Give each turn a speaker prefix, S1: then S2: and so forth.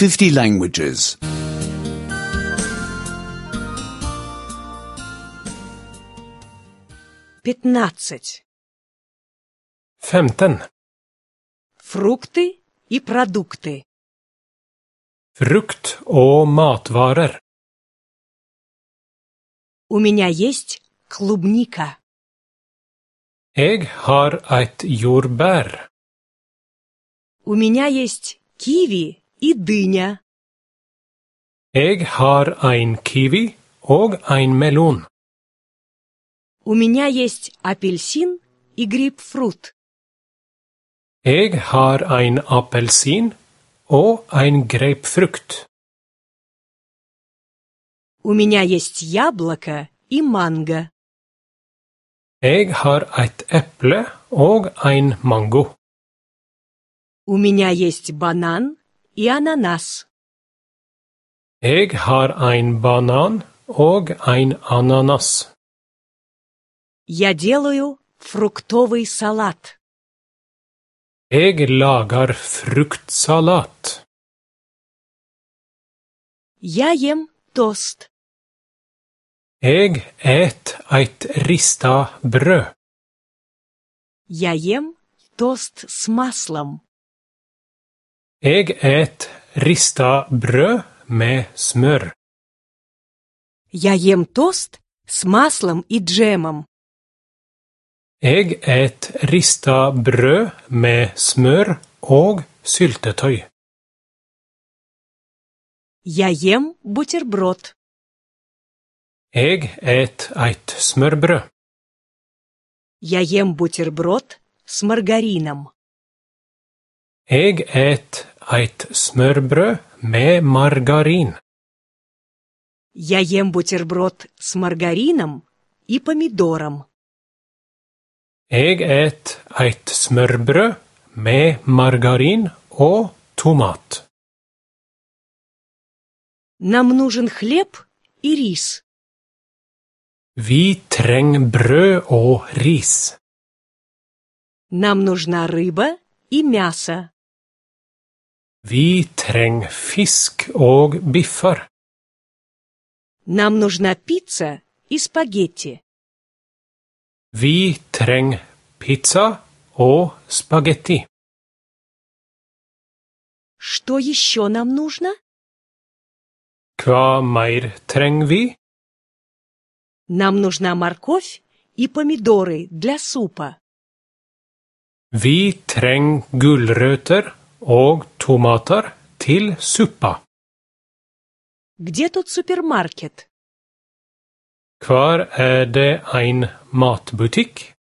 S1: 50 languages.
S2: 15.
S3: 15.
S2: Фрукты и продукты.
S3: Frukt och matvaror.
S2: У меня есть клубника.
S3: Jag har ett jordbär.
S2: У меня есть киви и дыня.
S3: Jag har en kiwi och en melon.
S2: У меня есть апельсин и грейпфрут.
S3: Jag har en apelsin och en grapefrukt.
S2: У меня есть яблоко и манго.
S3: Jag har ett äpple och en mango.
S2: У меня есть банан и ананас.
S3: Jag har en banan och en ananas.
S2: Я делаю фруктовый салат.
S3: Jag lagar fruktsalat.
S2: Я ем тост.
S3: Jag ett rista bröd.
S2: Я ем тост с маслом.
S3: Jag rista bröd med smör.
S2: Я ем тост с маслом и джемом.
S3: Jag rista bröd med smör och syltetøy.
S2: Я ем бутерброд.
S3: Jag ett smørbrød.
S2: Я ем бутерброд с маргарином.
S3: Jag ett smørbrød med margarin.
S2: Я ем бутерброд с маргарином и помидором.
S3: Jag ett smørbrød med margarin och tomat.
S2: Нам нужен хлеб и рис.
S3: Vi trenger brød og ris.
S2: Нам нужна рыба и мясо.
S3: Vi trenger fisk og biffer.
S2: Нам нужна пицца и спагетти.
S3: Vi trenger pizza og spagetti.
S2: Что еще нам нужно?
S3: Hva mer trenger vi?
S2: Нам нужна морковь и помидоры для супа.
S3: Vi trenger gulrøtter og tomater til suppa.
S2: Где тут супермаркет?
S3: Hvar det en matbutikk?